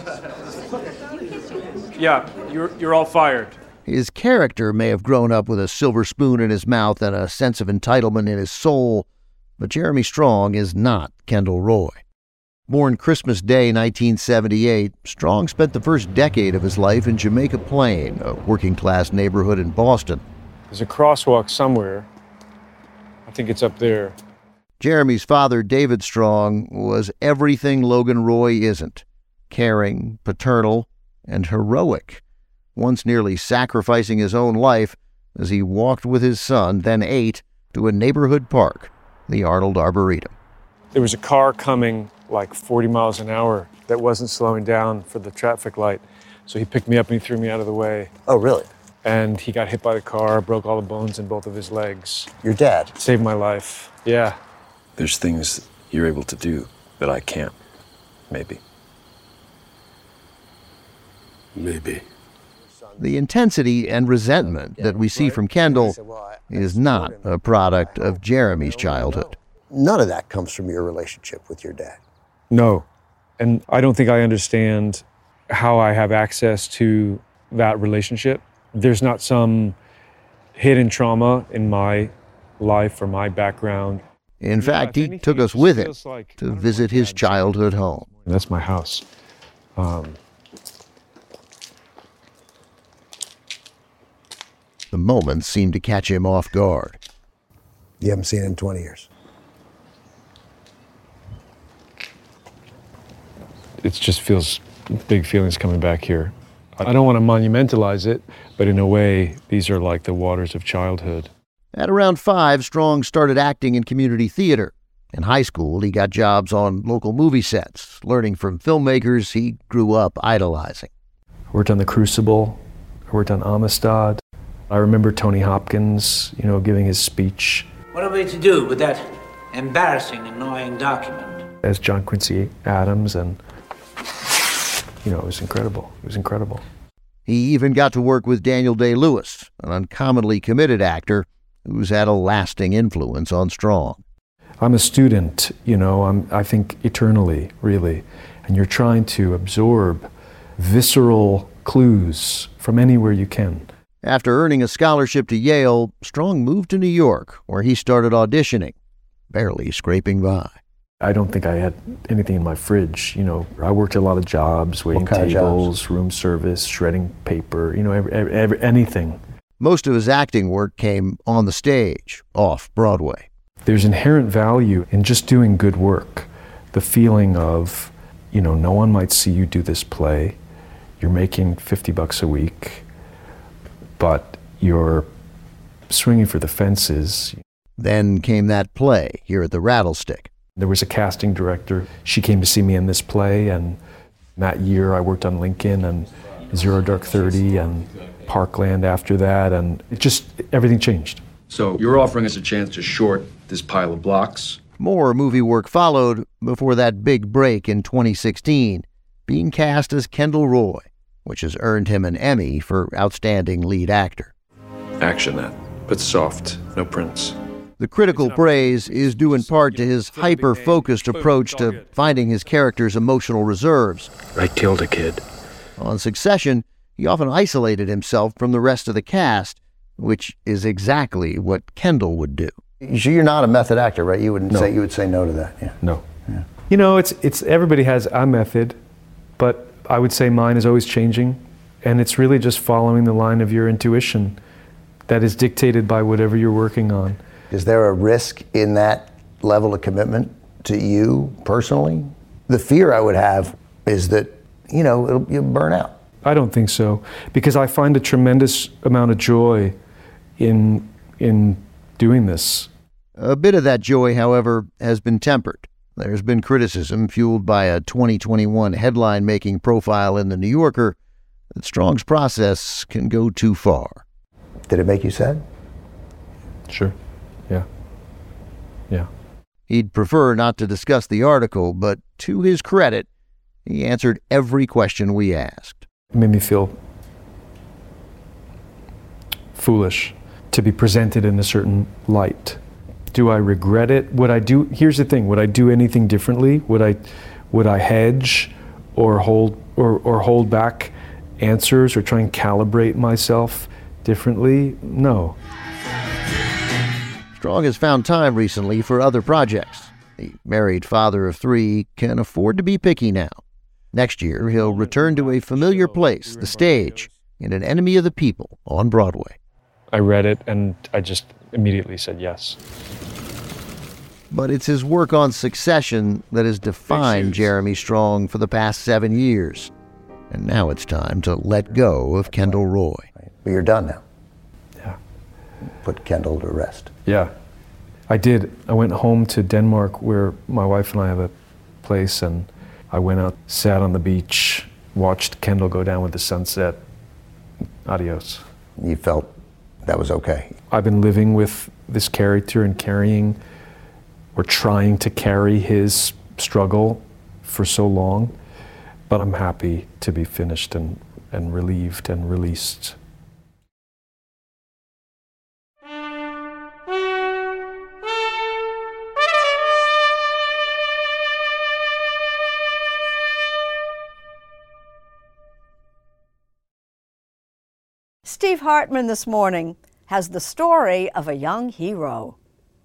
[SPEAKER 13] Yeah, you're all fired.
[SPEAKER 14] His character may have grown up with a silver spoon in his mouth and a sense of entitlement in his soul, but Jeremy Strong is not Kendall Roy. Born Christmas Day 1978, Strong spent the first decade of his life in Jamaica Plain, a working-class neighborhood in Boston.
[SPEAKER 13] There's a crosswalk somewhere. I think it's up there.
[SPEAKER 14] Jeremy's father, David Strong, was everything Logan Roy isn't: caring, paternal, and heroic, once nearly sacrificing his own life as he walked with his son, then 8, to a neighborhood park, the Arnold Arboretum.
[SPEAKER 13] There was a car coming like 40 miles an hour that wasn't slowing down for the traffic light. So he picked me up and he threw me out of the way.
[SPEAKER 14] Oh, really?
[SPEAKER 13] And he got hit by the car, broke all the bones in both of his legs.
[SPEAKER 14] Your dad?
[SPEAKER 13] Saved my life, yeah.
[SPEAKER 15] There's things you're able to do that I can't, maybe. Maybe.
[SPEAKER 14] The intensity and resentment that we see from Kendall is not a product of Jeremy's childhood.
[SPEAKER 16] None of that comes from your relationship with your dad.
[SPEAKER 13] No. And I don't think I understand how I have access to that relationship. There's not some hidden trauma in my life or my background.
[SPEAKER 14] In fact, he took us with him to visit his childhood home.
[SPEAKER 13] That's my house.
[SPEAKER 14] The moment seemed to catch him off guard.
[SPEAKER 16] You haven't seen it in 20 years.
[SPEAKER 13] It just feels big feelings coming back here. I don't want to monumentalize it, but in a way, these are like the waters of childhood.
[SPEAKER 14] At around 5, Strong started acting in community theater. In high school, he got jobs on local movie sets, learning from filmmakers he grew up idolizing.
[SPEAKER 13] I worked on The Crucible. I worked on Amistad. I remember Tony Hopkins, giving his speech.
[SPEAKER 19] What are we to do with that embarrassing, annoying document?
[SPEAKER 13] As John Quincy Adams, and it was incredible. It was incredible.
[SPEAKER 14] He even got to work with Daniel Day-Lewis, an uncommonly committed actor who's had a lasting influence on Strong.
[SPEAKER 13] I'm a student, I think eternally, really, and you're trying to absorb visceral clues from anywhere you can.
[SPEAKER 14] After earning a scholarship to Yale, Strong moved to New York, where he started auditioning, barely scraping by.
[SPEAKER 13] I don't think I had anything in my fridge. I worked a lot of jobs, waiting tables, room service, shredding paper, anything.
[SPEAKER 14] Most of his acting work came on the stage, off Broadway.
[SPEAKER 13] There's inherent value in just doing good work. The feeling of, no one might see you do this play. You're making $50 a week, but you're swinging for the fences.
[SPEAKER 14] Then came that play here at the Rattlestick.
[SPEAKER 13] There was a casting director. She came to see me in this play, and that year I worked on Lincoln, and Zero Dark 30 and Parkland after that, and everything changed.
[SPEAKER 15] So you're offering us a chance to short this pile of blocks?
[SPEAKER 14] More movie work followed before that big break in 2016, being cast as Kendall Roy, which has earned him an Emmy for Outstanding Lead Actor.
[SPEAKER 15] Action that, but soft, no prints.
[SPEAKER 14] The critical praise is due in part to his hyper-focused approach to finding his character's emotional reserves.
[SPEAKER 15] I killed a kid.
[SPEAKER 14] On Succession, he often isolated himself from the rest of the cast, which is exactly what Kendall would do.
[SPEAKER 16] You're not a method actor, right? You wouldn't
[SPEAKER 13] No.
[SPEAKER 16] say, you would say no to that. Yeah.
[SPEAKER 13] No. Yeah. You know, it's everybody has a method, but I would say mine is always changing, and it's really just following the line of your intuition that is dictated by whatever you're working on.
[SPEAKER 16] Is there a risk in that level of commitment to you personally? The fear I would have is that, you'll burn out.
[SPEAKER 13] I don't think so, because I find a tremendous amount of joy in doing this.
[SPEAKER 14] A bit of that joy, however, has been tempered. There's been criticism fueled by a 2021 headline-making profile in The New Yorker that Strong's process can go too far.
[SPEAKER 16] Did it make you sad?
[SPEAKER 13] Sure. Yeah.
[SPEAKER 14] He'd prefer not to discuss the article, but to his credit, he answered every question we asked.
[SPEAKER 13] It made me feel foolish to be presented in a certain light. Do I regret it? Here's the thing, would I do anything differently? Would I hedge or hold back answers or try and calibrate myself differently? No.
[SPEAKER 14] Strong has found time recently for other projects. The married father of 3 can afford to be picky now. Next year, he'll return to a familiar place, the stage, in An Enemy of the People on Broadway.
[SPEAKER 13] I read it and I just immediately said yes.
[SPEAKER 14] But it's his work on Succession that has defined Jeremy Strong for the past 7 years. And now it's time to let go of Kendall Roy.
[SPEAKER 16] But you're done now.
[SPEAKER 13] Yeah.
[SPEAKER 16] Put Kendall to rest.
[SPEAKER 13] Yeah, I did. I went home to Denmark where my wife and I have a place, and I went out, sat on the beach, watched Kendall go down with the sunset. Adios.
[SPEAKER 16] You felt that was okay?
[SPEAKER 13] I've been living with this character and carrying or trying to carry his struggle for so long, but I'm happy to be finished and relieved and released.
[SPEAKER 3] Steve Hartman this morning has the story of a young hero.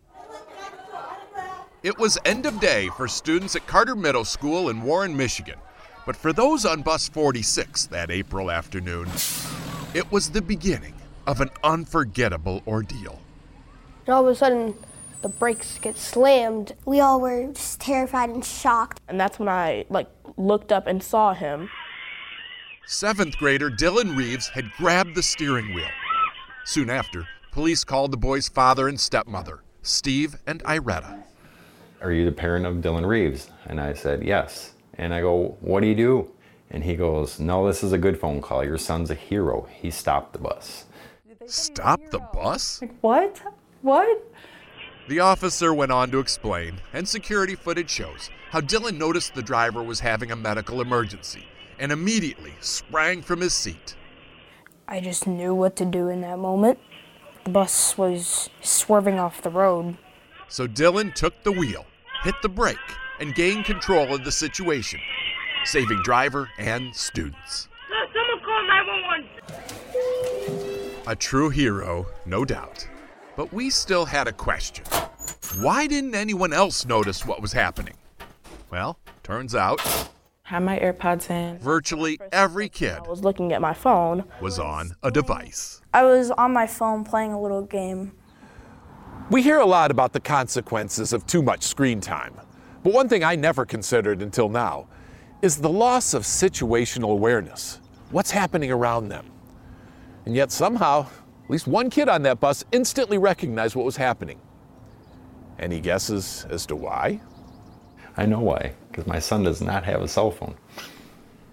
[SPEAKER 4] It was end of day for students at Carter Middle School in Warren, Michigan. But for those on bus 46 that April afternoon, it was the beginning of an unforgettable ordeal.
[SPEAKER 5] And all of a sudden, the brakes get slammed.
[SPEAKER 11] We all were just terrified and shocked.
[SPEAKER 5] And that's when I looked up and saw him.
[SPEAKER 4] 7th grader Dylan Reeves had grabbed the steering wheel. Soon after, police called the boy's father and stepmother, Steve and Iretta.
[SPEAKER 18] Are you the parent of Dylan Reeves? And I said, yes. And I go, what do you do? And he goes, no, this is a good phone call. Your son's a hero. He stopped the bus.
[SPEAKER 4] Stop the bus?
[SPEAKER 5] What? What?
[SPEAKER 4] The officer went on to explain, and security footage shows how Dylan noticed the driver was having a medical emergency and immediately sprang from his seat.
[SPEAKER 5] I just knew what to do in that moment. The bus was swerving off the road.
[SPEAKER 4] So Dylan took the wheel, hit the brake, and gained control of the situation, saving driver and students.
[SPEAKER 5] Someone call 911.
[SPEAKER 4] A true hero, no doubt. But we still had a question. Why didn't anyone else notice what was happening? Well, turns out
[SPEAKER 5] Had my AirPods in.
[SPEAKER 4] Virtually every kid
[SPEAKER 5] I was looking at my phone.
[SPEAKER 4] Was on a device.
[SPEAKER 20] I was on my phone playing a little game.
[SPEAKER 23] We hear a lot about the consequences of too much screen time. But one thing I never considered until now is the loss of situational awareness. What's happening around them? And yet somehow, at least one kid on that bus instantly recognized what was happening. Any guesses as to why?
[SPEAKER 18] I know why, because my son does not have a cell phone.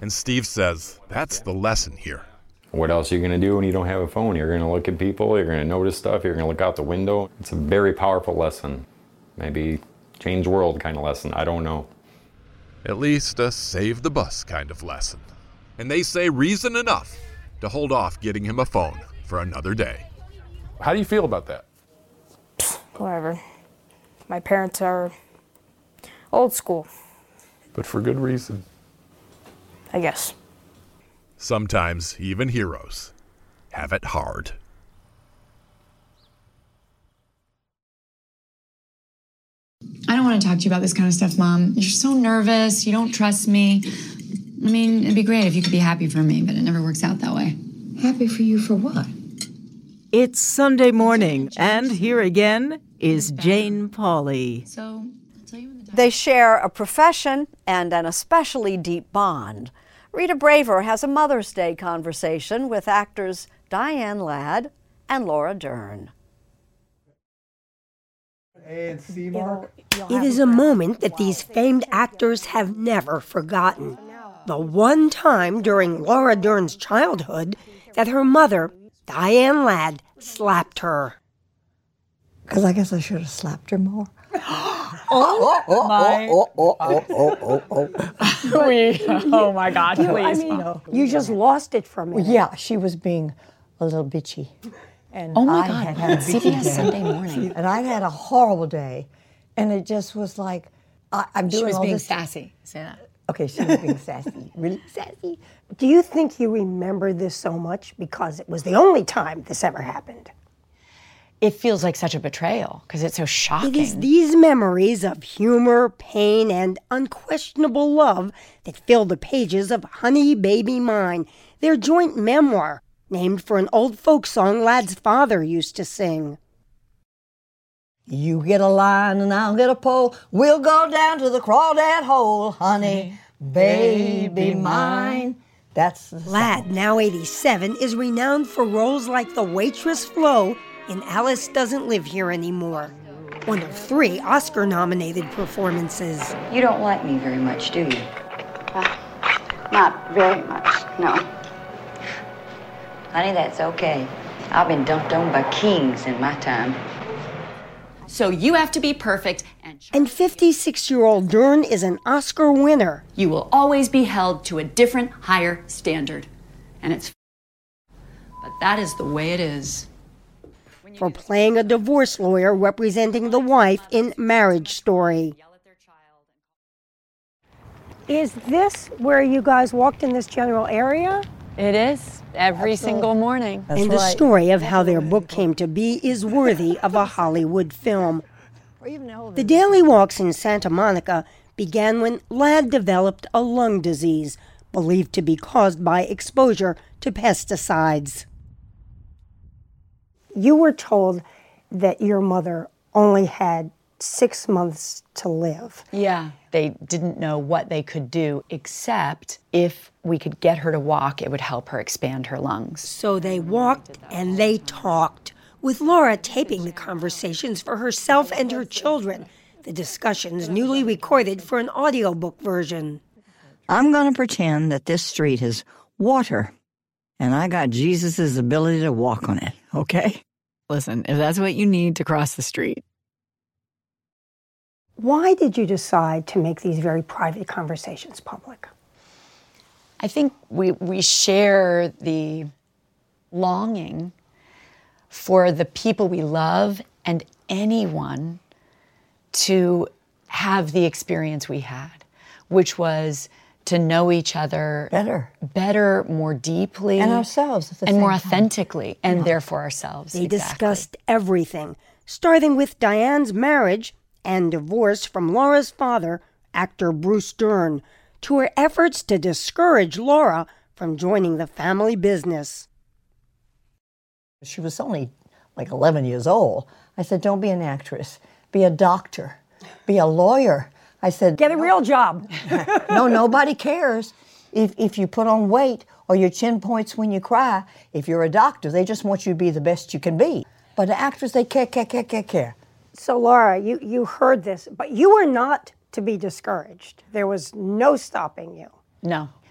[SPEAKER 4] And Steve says that's the lesson here.
[SPEAKER 18] What else are you going to do when you don't have a phone? You're going to look at people, you're going to notice stuff, you're going to look out the window. It's a very powerful lesson. Maybe change the world kind of lesson, I don't know.
[SPEAKER 4] At least a save the bus kind of lesson. And they say reason enough to hold off getting him a phone for another day.
[SPEAKER 23] How do you feel about that?
[SPEAKER 5] Whatever. My parents are old school,
[SPEAKER 23] But for good reason.
[SPEAKER 5] I guess.
[SPEAKER 4] Sometimes even heroes have it hard.
[SPEAKER 1] I don't want to talk to you about this kind of stuff, Mom. You're so nervous. You don't trust me. I mean, it'd be great if you could be happy for me, but it never works out that way.
[SPEAKER 2] Happy for you for what?
[SPEAKER 8] It's Sunday morning, and here again is Jane Pauley.
[SPEAKER 1] So,
[SPEAKER 3] They share a profession and an especially deep bond. Rita Braver has a Mother's Day conversation with actors Diane Ladd and Laura Dern.
[SPEAKER 17] It is a moment that these famed actors have never forgotten. The one time during Laura Dern's childhood that her mother, Diane Ladd, slapped her.
[SPEAKER 2] Because I guess I should have slapped her more.
[SPEAKER 17] Oh my God, please. You just lost it from me.
[SPEAKER 2] Yeah, she was being a little bitchy. And
[SPEAKER 1] Oh my
[SPEAKER 2] I
[SPEAKER 1] God,
[SPEAKER 2] had a bitchy
[SPEAKER 1] CBS
[SPEAKER 2] day.
[SPEAKER 1] Sunday Morning.
[SPEAKER 2] And I had a horrible day. And it just was like, I'm doing
[SPEAKER 1] She was
[SPEAKER 2] all
[SPEAKER 1] being
[SPEAKER 2] this.
[SPEAKER 1] sassy. Say that.
[SPEAKER 2] Okay, she was being sassy, really sassy.
[SPEAKER 17] Do you think you remember this so much because it was the only time this ever happened?
[SPEAKER 21] It feels like such a betrayal because it's so shocking.
[SPEAKER 17] It is these memories of humor, pain, and unquestionable love that fill the pages of Honey, Baby Mine, their joint memoir, named for an old folk song Ladd's father used to sing.
[SPEAKER 2] You get a line and I'll get a pole. We'll go down to the crawdad hole, honey, baby mine. That's the
[SPEAKER 17] Ladd, now 87, is renowned for roles like the waitress Flo in Alice Doesn't Live Here Anymore, one of 3 Oscar-nominated performances.
[SPEAKER 22] You don't like me very much, do you? Not very much, no. Honey, that's okay. I've been dumped on by kings in my time.
[SPEAKER 1] So you have to be perfect,
[SPEAKER 17] And 56-year-old Dern is an Oscar winner.
[SPEAKER 1] you will always be held to a different, higher standard. And it's but that is the way it is.
[SPEAKER 17] For playing a divorce lawyer representing the wife in Marriage Story. Is this where you guys walked in this general area?
[SPEAKER 7] It is, every single morning.
[SPEAKER 17] And the story of how their book came to be is worthy of a Hollywood film. The daily walks in Santa Monica began when Ladd developed a lung disease believed to be caused by exposure to pesticides. You were told that your mother only had 6 months to live.
[SPEAKER 21] Yeah. They didn't know what they could do, except if we could get her to walk, it would help her expand her lungs.
[SPEAKER 17] So they walked and they talked, with Laura taping the conversations for herself and her children, the discussions newly recorded for an audiobook version.
[SPEAKER 2] I'm going to pretend that this street is water, and I got Jesus' ability to walk on it, okay?
[SPEAKER 21] Listen, if that's what you need to cross the street.
[SPEAKER 17] Why did you decide to make these very private conversations public?
[SPEAKER 21] I think we share the longing for the people we love and anyone to have the experience we had, which was to know each other better, more deeply,
[SPEAKER 2] And ourselves at the
[SPEAKER 21] and
[SPEAKER 2] same
[SPEAKER 21] more
[SPEAKER 2] time.
[SPEAKER 21] authentically, and therefore ourselves.
[SPEAKER 17] They
[SPEAKER 21] exactly.
[SPEAKER 17] discussed everything, starting with Diane's marriage and divorce from Laura's father, actor Bruce Dern, to her efforts to discourage Laura from joining the family business.
[SPEAKER 2] She was only like 11 years old. I said, don't be an actress. Be a doctor. Be a lawyer. I said,
[SPEAKER 17] get a real job.
[SPEAKER 2] No, nobody cares if you put on weight or your chin points when you cry. If you're a doctor, they just want you to be the best you can be. But an actress, they care.
[SPEAKER 17] So, Laura, you heard this, but you were not to be discouraged. There was no stopping you.
[SPEAKER 21] No.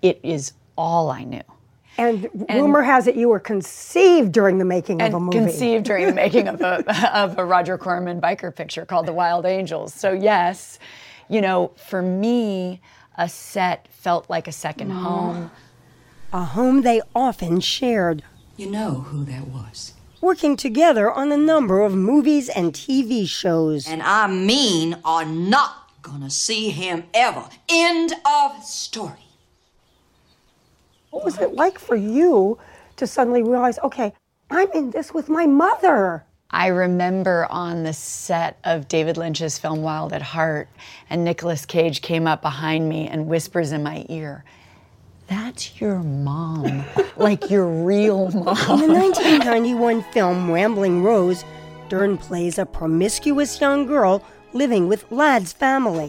[SPEAKER 1] it is all I knew.
[SPEAKER 17] And rumor has it you were conceived during the making of a movie.
[SPEAKER 1] Conceived during the making of a Roger Corman biker picture called The Wild Angels. So yes, you know, for me, a set felt like a second home.
[SPEAKER 17] A home they often shared.
[SPEAKER 22] You know who that was.
[SPEAKER 17] Working together on a number of movies and TV shows.
[SPEAKER 22] And I mean are not gonna see him ever. End of story.
[SPEAKER 17] What was it like for you to suddenly realize, okay, I'm in this with my mother?
[SPEAKER 1] I remember on the set of David Lynch's film Wild at Heart, and Nicolas Cage came up behind me and whispers in my ear, "That's your mom," like your real mom.
[SPEAKER 17] In the 1991 film Rambling Rose, Dern plays a promiscuous young girl living with Lad's family.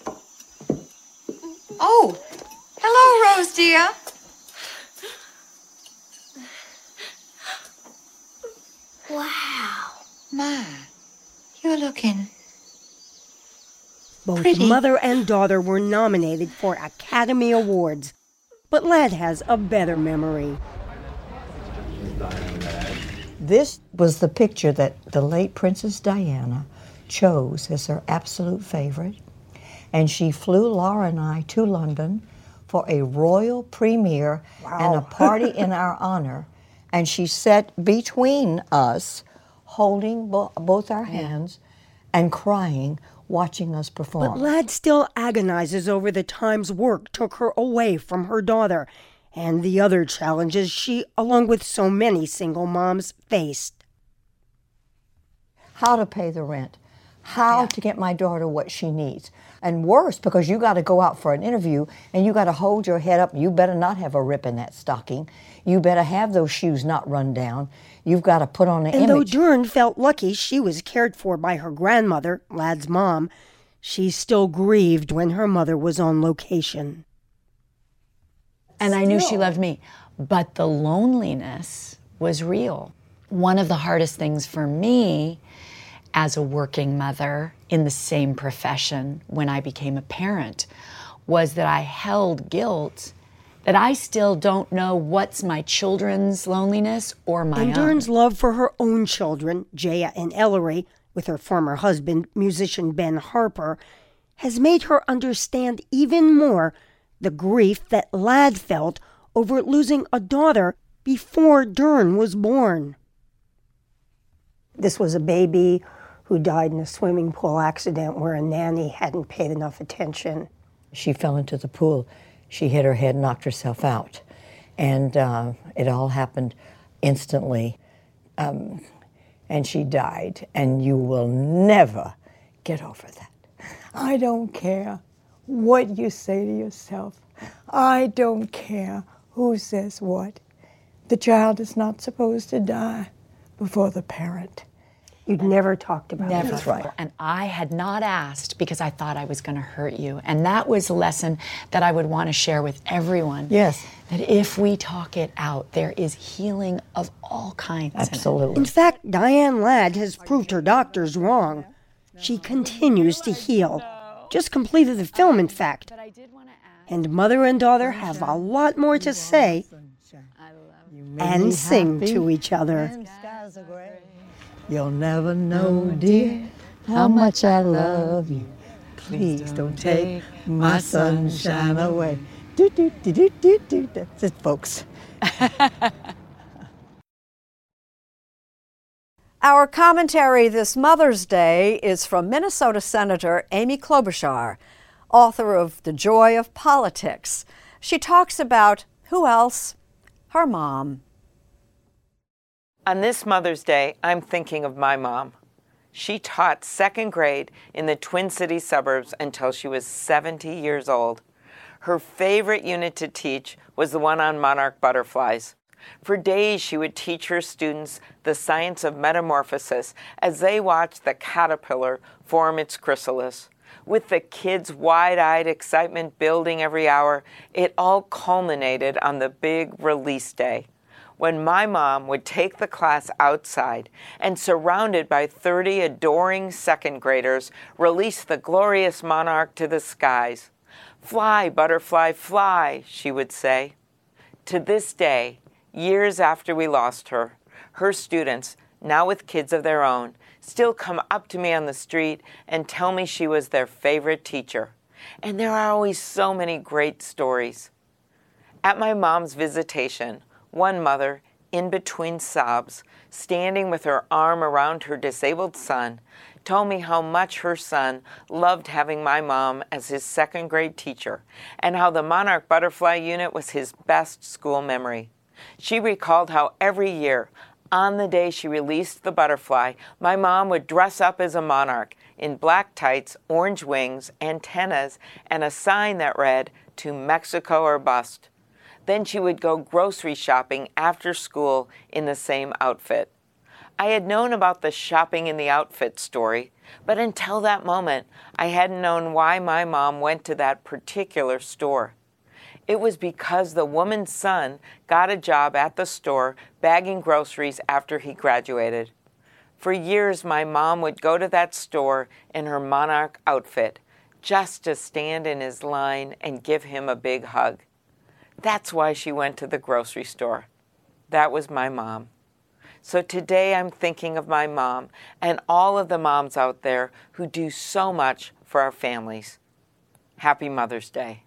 [SPEAKER 6] Oh, hello, Rose, dear.
[SPEAKER 22] Wow.
[SPEAKER 6] My, you're looking
[SPEAKER 17] Both
[SPEAKER 6] pretty.
[SPEAKER 17] mother and daughter were nominated for Academy Awards, but Lad has a better memory.
[SPEAKER 2] This was the picture that the late Princess Diana chose as her absolute favorite, and she flew Laura and I to London for a royal premiere and a party in our honor, and she sat between us, holding both our hands and crying, watching us perform.
[SPEAKER 17] But Lad still agonizes over the times work took her away from her daughter and the other challenges she, along with so many single moms, faced.
[SPEAKER 2] How to pay the rent, how to get my daughter what she needs. And worse, because you got to go out for an interview and you got to hold your head up. You better not have a rip in that stocking. You better have those shoes not run down. You've got to put on an image.
[SPEAKER 17] And though Dern felt lucky she was cared for by her grandmother, Lad's mom, she still grieved when her mother was on location.
[SPEAKER 1] And I knew she loved me, but the loneliness was real. One of the hardest things for me as a working mother in the same profession when I became a parent was that I held guilt that I still don't know what's my children's loneliness or my
[SPEAKER 17] And
[SPEAKER 1] own.
[SPEAKER 17] Dern's love for her own children, Jaya and Ellery, with her former husband, musician Ben Harper, has made her understand even more the grief that Lad felt over losing a daughter before Dern was born. This was a baby who died in a swimming pool accident where a nanny hadn't paid enough attention.
[SPEAKER 2] She fell into the pool. She hit her head, knocked herself out. And it all happened instantly. And she died. And you will never get over that. I don't care what you say to yourself. I don't care who says what. The child is not supposed to die before the parent.
[SPEAKER 17] You'd never talked about
[SPEAKER 1] Never.
[SPEAKER 17] it.
[SPEAKER 2] That's right.
[SPEAKER 1] And I had not asked because I thought I was going to hurt you. And that was a lesson that I would want to share with everyone.
[SPEAKER 2] Yes.
[SPEAKER 1] That if we talk it out, there is healing of all kinds.
[SPEAKER 2] Absolutely.
[SPEAKER 17] In fact, Diane Ladd has proved her doctors wrong. She continues to heal. Just completed the film, in fact. And mother and daughter have a lot more to say and sing to each other.
[SPEAKER 2] You'll never know, dear, how much I love you. Please don't take my sunshine away. Do, do, do, do, do, do. That's it, folks.
[SPEAKER 3] Our commentary this Mother's Day is from Minnesota Senator Amy Klobuchar, author of The Joy of Politics. She talks about, who else? Her mom.
[SPEAKER 9] On this Mother's Day, I'm thinking of my mom. She taught second grade in the Twin Cities suburbs until she was 70 years old. Her favorite unit to teach was the one on monarch butterflies. For days, she would teach her students the science of metamorphosis as they watched the caterpillar form its chrysalis. With the kids' wide-eyed excitement building every hour, it all culminated on the big release day, when my mom would take the class outside and, surrounded by 30 adoring second graders, release the glorious monarch to the skies. "Fly, butterfly, fly," she would say. To this day, years after we lost her, her students, now with kids of their own, still come up to me on the street and tell me she was their favorite teacher. And there are always so many great stories. At my mom's visitation, one mother, in between sobs, standing with her arm around her disabled son, told me how much her son loved having my mom as his second grade teacher and how the Monarch Butterfly Unit was his best school memory. She recalled how every year, on the day she released the butterfly, my mom would dress up as a monarch in black tights, orange wings, antennas, and a sign that read, "To Mexico or Bust." Then she would go grocery shopping after school in the same outfit. I had known about the shopping in the outfit story, but until that moment, I hadn't known why my mom went to that particular store. It was because the woman's son got a job at the store bagging groceries after he graduated. For years, my mom would go to that store in her monarch outfit just to stand in his line and give him a big hug. That's why she went to the grocery store. That was my mom. So today I'm thinking of my mom and all of the moms out there who do so much for our families. Happy Mother's Day.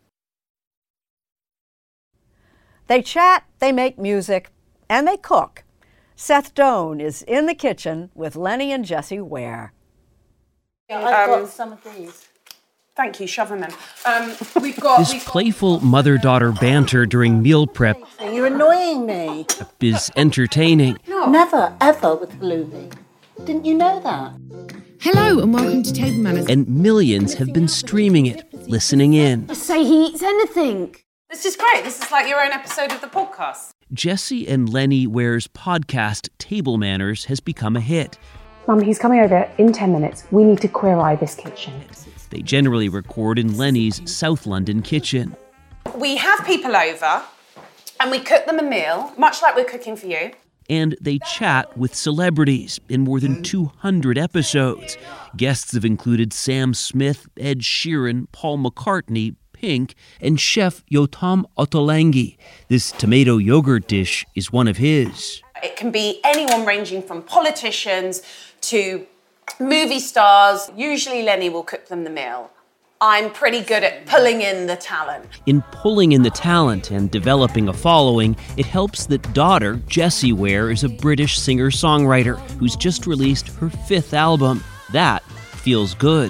[SPEAKER 3] They chat, they make music, and they cook. Seth Doan is in the kitchen with Lenny and Jessie Ware.
[SPEAKER 10] I've got some of these. Thank you, shove them in.
[SPEAKER 12] This playful mother-daughter banter during meal prep
[SPEAKER 10] You're annoying me.
[SPEAKER 12] is entertaining.
[SPEAKER 10] Never, ever with halloumi. Didn't you know that?
[SPEAKER 19] Hello and welcome to Table Manners.
[SPEAKER 12] And millions have been streaming it, listening in.
[SPEAKER 19] Just say he eats anything.
[SPEAKER 10] This is great. This is like your own episode of the podcast.
[SPEAKER 12] Jessie and Lenny Ware's podcast, Table Manners, has become a hit.
[SPEAKER 24] Mum, he's coming over in 10 minutes. We need to Queer Eye this kitchen.
[SPEAKER 12] They generally record in Lenny's South London kitchen.
[SPEAKER 10] We have people over and we cook them a meal, much like we're cooking for you.
[SPEAKER 12] And they chat with celebrities in more than 200 episodes. Guests have included Sam Smith, Ed Sheeran, Paul McCartney, Pink, and chef Yotam Ottolenghi. This tomato yogurt dish is one of his.
[SPEAKER 10] It can be anyone ranging from politicians to movie stars. Usually Lenny will cook them the meal. I'm pretty good at pulling in the talent.
[SPEAKER 12] In pulling in the talent and developing a following, it helps that daughter, Jessie Ware, is a British singer-songwriter who's just released her 5th album. That feels good.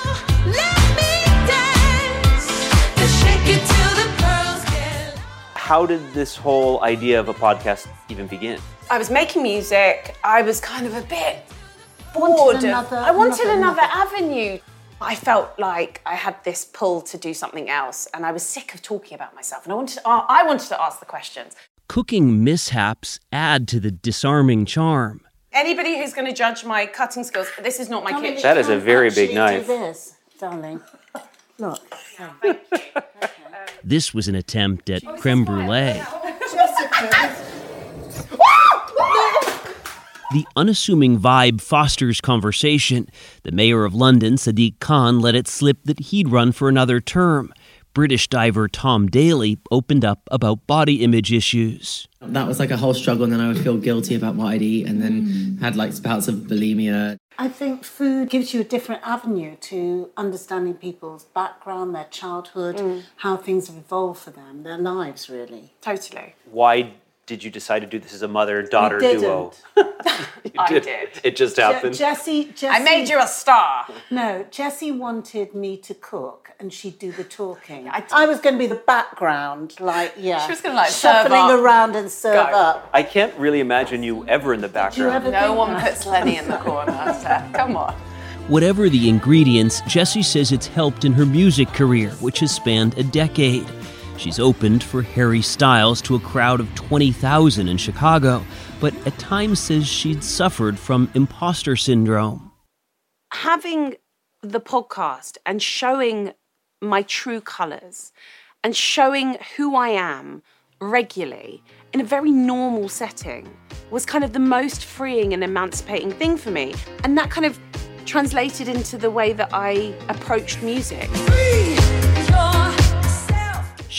[SPEAKER 25] How did this whole idea of a podcast even begin?
[SPEAKER 10] I was making music. I was kind of a bit bored. I wanted another avenue. I felt like I had this pull to do something else, and I was sick of talking about myself, and I wanted to ask the questions.
[SPEAKER 12] Cooking mishaps add to the disarming charm.
[SPEAKER 10] Anybody who's going to judge my cutting skills, this is not my kitchen.
[SPEAKER 25] That is a very big knife.
[SPEAKER 10] Do this, darling. Look.
[SPEAKER 12] This was an attempt at creme brulee. The unassuming vibe fosters conversation. The mayor of London, Sadiq Khan, let it slip that he'd run for another term. British diver Tom Daley opened up about body image issues.
[SPEAKER 26] That was like a whole struggle, and then I would feel guilty about what I'd eat, and then had like spouts of bulimia.
[SPEAKER 10] I think food gives you a different avenue to understanding people's background, their childhood, how things have evolved for them, their lives, really. Totally.
[SPEAKER 25] Why did you decide to do this as a mother-daughter duo?
[SPEAKER 10] I did.
[SPEAKER 25] It just happened.
[SPEAKER 10] Jessie, I made you a star. No, Jessie wanted me to cook and she'd do the talking. I was going to be the background, She was going to shuffling around and serve up.
[SPEAKER 25] I can't really imagine you ever in the background.
[SPEAKER 10] No one puts Lenny in the corner, Seth. Come on.
[SPEAKER 12] Whatever the ingredients, Jessie says it's helped in her music career, which has spanned a decade. She's opened for Harry Styles to a crowd of 20,000 in Chicago, but at times says she'd suffered from imposter syndrome.
[SPEAKER 10] Having the podcast and showing my true colours and showing who I am regularly in a very normal setting was kind of the most freeing and emancipating thing for me. And that kind of translated into the way that I approached music. Free your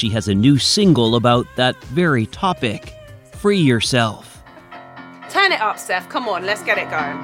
[SPEAKER 12] she has a new single about that very topic, Free Yourself.
[SPEAKER 10] Turn it up, Steph. Come on, let's get it going.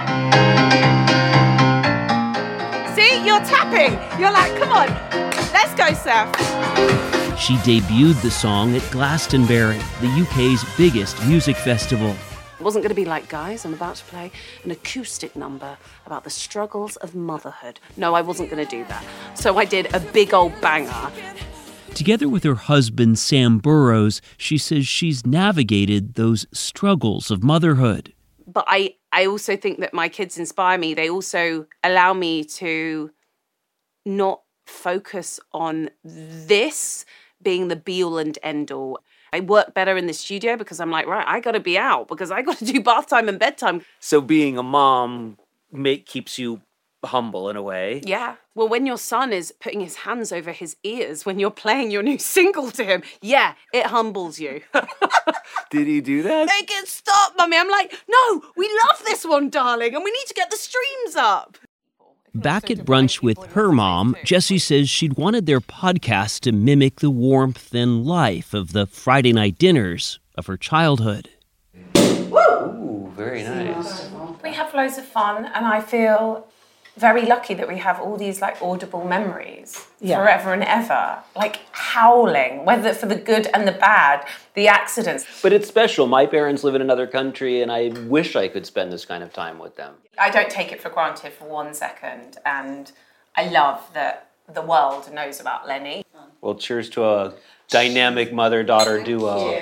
[SPEAKER 10] See, you're tapping. You're like, come on, let's go, Steph.
[SPEAKER 12] She debuted the song at Glastonbury, the UK's biggest music festival.
[SPEAKER 10] It wasn't going to be like, guys, I'm about to play an acoustic number about the struggles of motherhood. No, I wasn't going to do that. So I did a big old banger.
[SPEAKER 12] Together with her husband, Sam Burrows, she says she's navigated those struggles of motherhood.
[SPEAKER 10] But I also think that my kids inspire me. They also allow me to not focus on this being the be-all and end-all. I work better in the studio because I'm like, right, I got to be out because I got to do bath time and bedtime.
[SPEAKER 25] So being a mom keeps you humble in a way.
[SPEAKER 10] Yeah. Well, when your son is putting his hands over his ears when you're playing your new single to him, yeah, it humbles you.
[SPEAKER 25] Did he do that?
[SPEAKER 10] Make it stop, Mummy. I'm like, no, we love this one, darling, and we need to get the streams up.
[SPEAKER 12] Back at brunch with her mom, Jessie says she'd wanted their podcast to mimic the warmth and life of the Friday night dinners of her childhood.
[SPEAKER 25] Ooh, very nice.
[SPEAKER 11] We have loads of fun, and I feel very lucky that we have all these like audible memories forever and ever, like howling, whether for the good and the bad, the accidents.
[SPEAKER 25] But it's special. My parents live in another country, and I wish I could spend this kind of time with them.
[SPEAKER 11] I don't take it for granted for 1 second, and I love that the world knows about Lenny.
[SPEAKER 25] Well, cheers to a dynamic mother-daughter duo.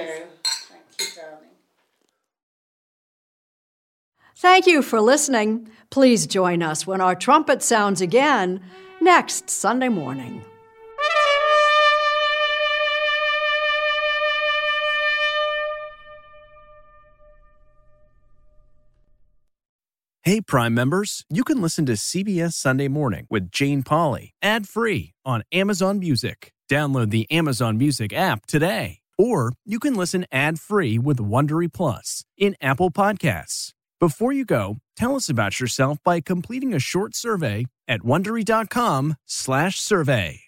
[SPEAKER 3] Thank you for listening. Please join us when our trumpet sounds again next Sunday morning.
[SPEAKER 13] Hey, Prime members, you can listen to CBS Sunday Morning with Jane Pauley ad-free on Amazon Music. Download the Amazon Music app today. Or you can listen ad-free with Wondery Plus in Apple Podcasts. Before you go, tell us about yourself by completing a short survey at Wondery.com/survey.